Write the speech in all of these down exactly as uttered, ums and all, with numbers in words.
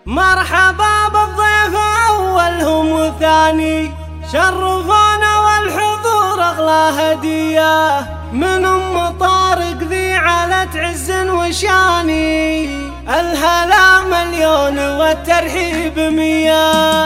مرحبا بالضيف أولهم وثاني، شرفونا والحضور أغلى هدية من أم طارق ذي علة عز وشاني. الهلا مليون والترحيب مية،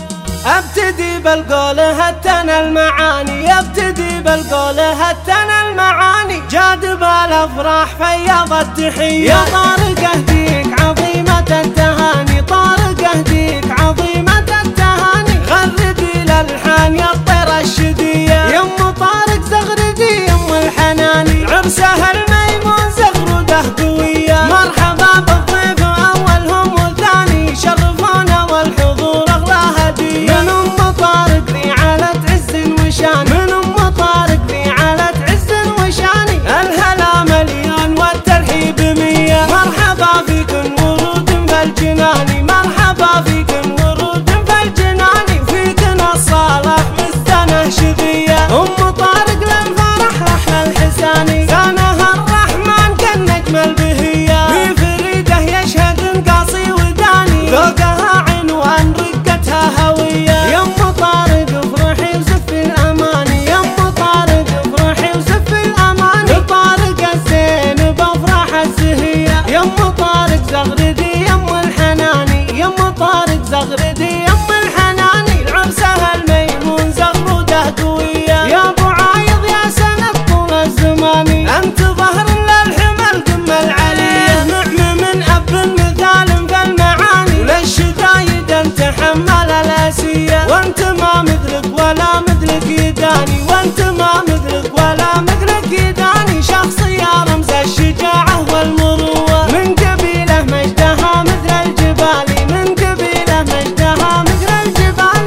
ابتدي بالقول هتنا المعاني، ابتدي بالقول هتنا المعاني. جاذب الافراح فياض التحية، يا طارق اهديك عظيمة التهاني، طارق اهديك عظيمة التهاني. غردي للحان يا الطير الشدية، يم طارق زغردي يم الحناني. عرسها الميمون زغرده قوية، مرحبا بالضيف اولهم وثاني، شرفونا والحضور اغلى هدية من ام طارق ذي علة عز وشان، من ام طارق ذي علة عز وشاني. الهلا مليون والترحيب مية، مرحبا فيكن ورود فالجناني، مرحبا فيكن ورود فالجناني. فيكن الصالح مستنه شذية، ام طارق للفرح رحلة الحساني. زانها الرحمن كالنجم البهية، في فريده يشهد قاصي وداني. ذوقها عنوان رقتها هوية، يم طارق افرحي وزفي الاماني، يم طارق افرحي وزفي الاماني. طارق الزين بافراح الزهية، يم طارق زغردي يم الحناني، يم طارق زغردي يم الحناني. عرسها الميمون زغروده قوية، يا ابو عايض يا سند طول الزمان. انت ظهر للحمل قمة العلية، نعم من اب مثال فالمعاني. وللشدايد انت حمل الاسية، وانت ما مثلك ولا مثلك يداني، وانت ما مثلك ولا مثلك يداني. شخصية رمز الشجاعة والمروة، من قبيله مجدها مثل الجبال، من قبيله مجدها مثل الجبال.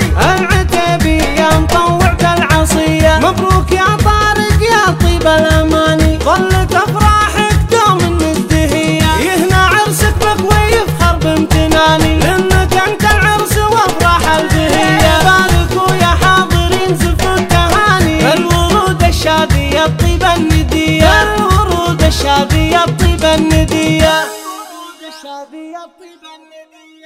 العتيبية مطوع بالعصية، مبروك يا طارق يا طيب الاماني. ظلت افراحك دوم مزدهية، يهنى عرسك بك ويفخر بامتناني، لانك انت العرس وافراح البهية. باركوا يا حاضرين زفوا التهاني، الورود الشادية الطيب الندية، الورود الشادية الطيب الندية، الورود الشادية الطيب الندية.